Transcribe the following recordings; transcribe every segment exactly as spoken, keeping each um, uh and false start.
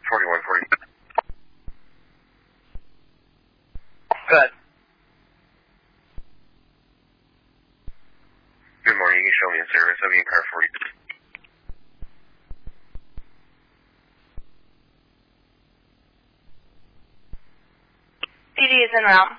forty-one forty. Good. Good morning. You can show me in service. I'll be in car forty. P D is en route.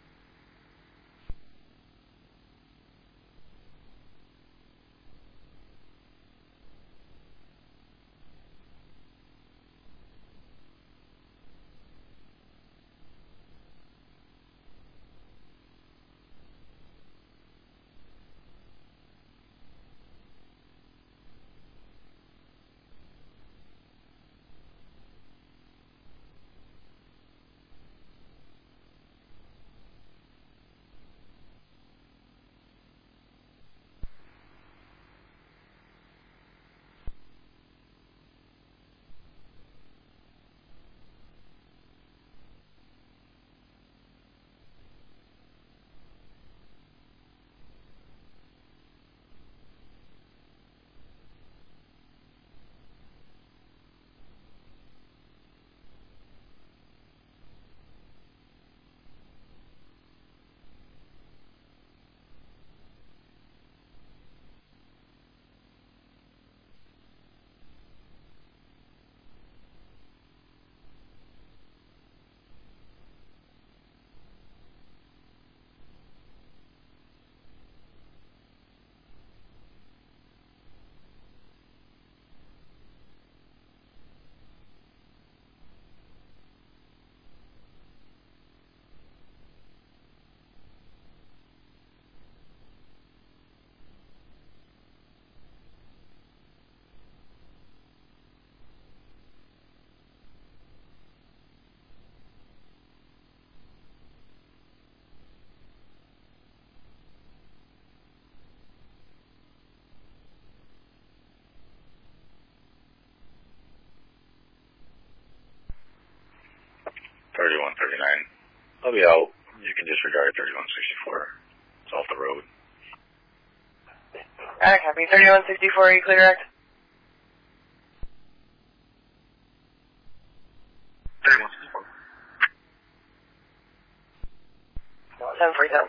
thirty-one thirty-nine. I'll be out. You can disregard thirty-one sixty-four. It's off the road. Alright, copy. thirty-one sixty-four, are you clear, Act? thirty-one sixty-four. seven forty-seven.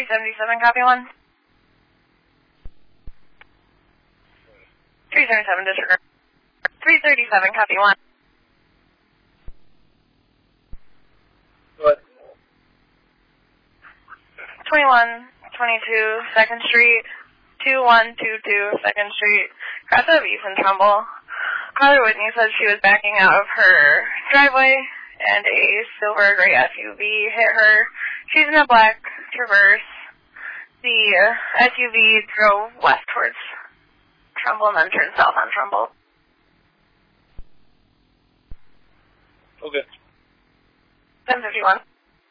seventy-seven, copy one. three seventy-seven, disregard. three thirty-seven, copy one. What? twenty-one twenty-two, second Street. two one two two, second Street. Cross of East and Trumbull. Caller Whitney said she was backing out of her driveway and a silver gray S U V hit her. She's in a black Traverse. The uh, S U V drove west towards Trumbull and then turned south on Trumbull. Okay. ten fifty-one.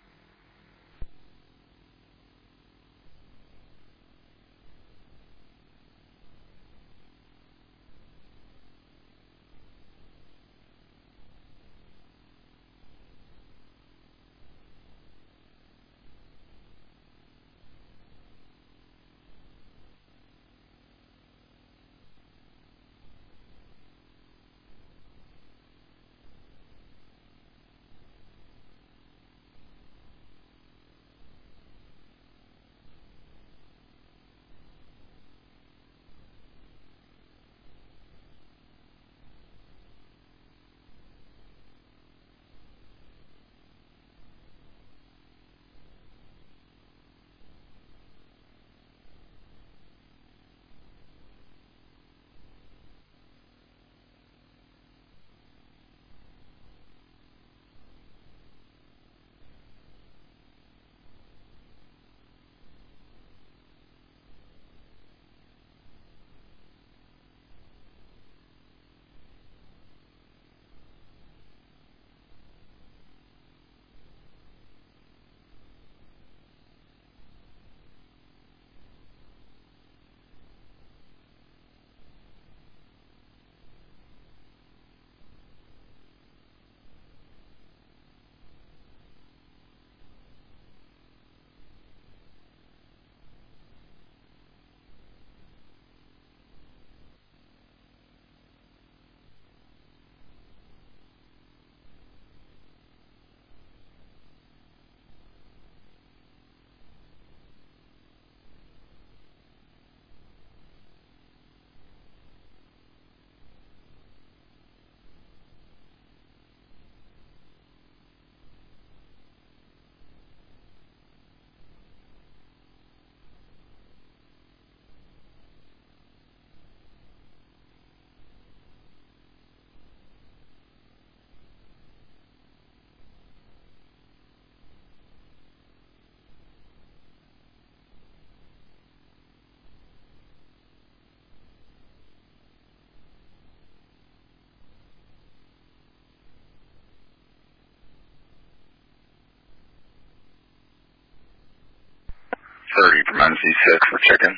thirty from M C six for chicken.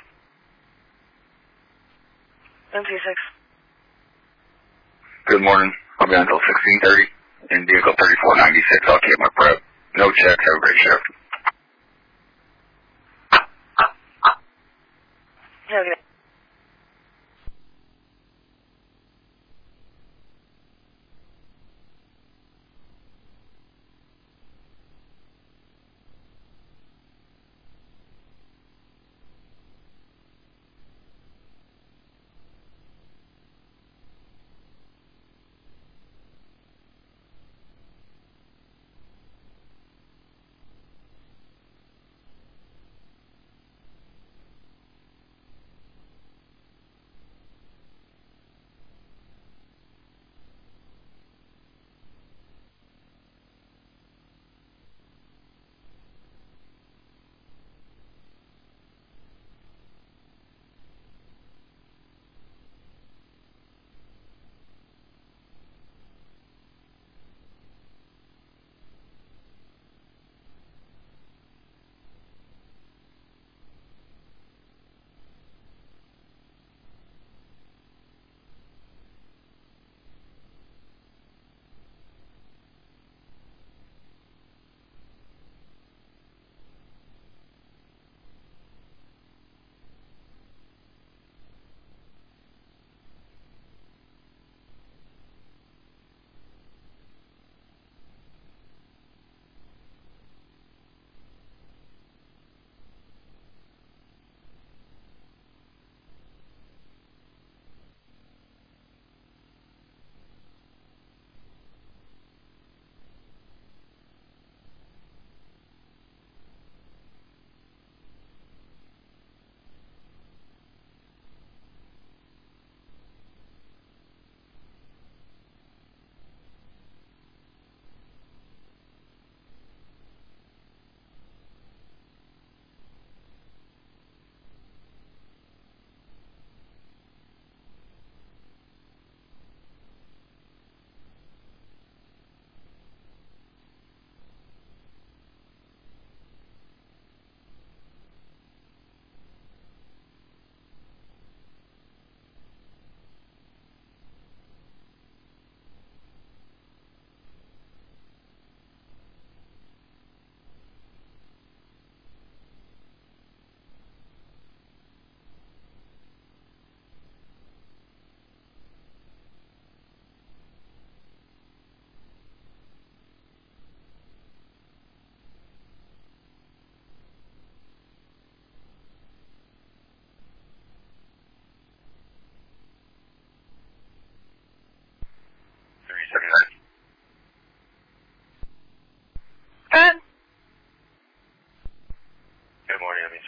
M C six. Good morning. I'll be on until sixteen thirty. In vehicle thirty-four ninety-six, I'll keep my prep. No checks, have a great shift. Okay.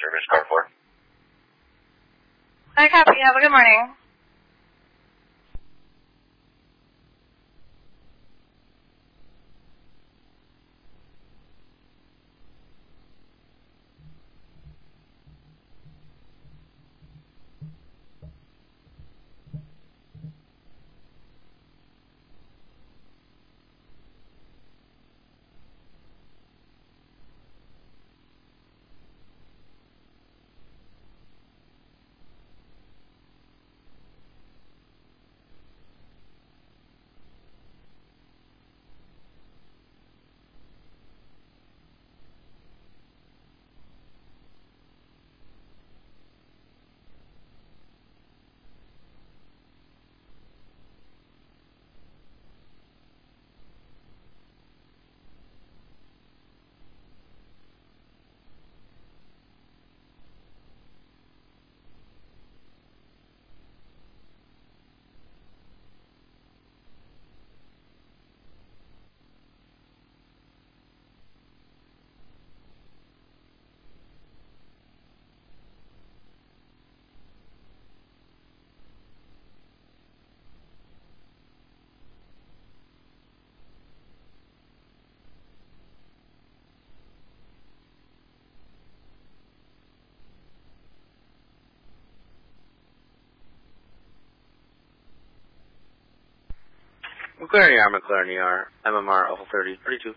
service, car four. I copy. Have a good morning. McLaren E R, McLaren E R, M M R, Alpha thirty, thirty-two.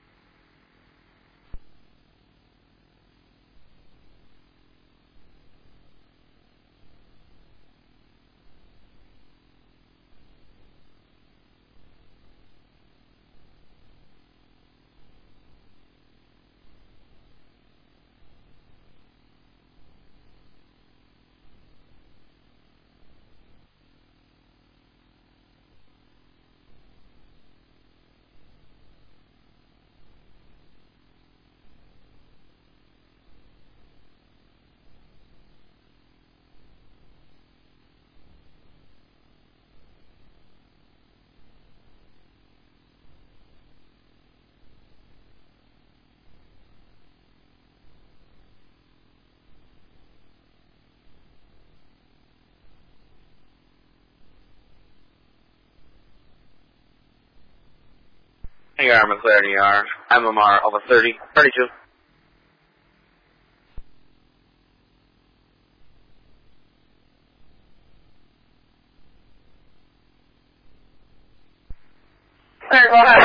E R, McLaren E R, M M R, Alpha thirty, thirty-two. Alright, go ahead.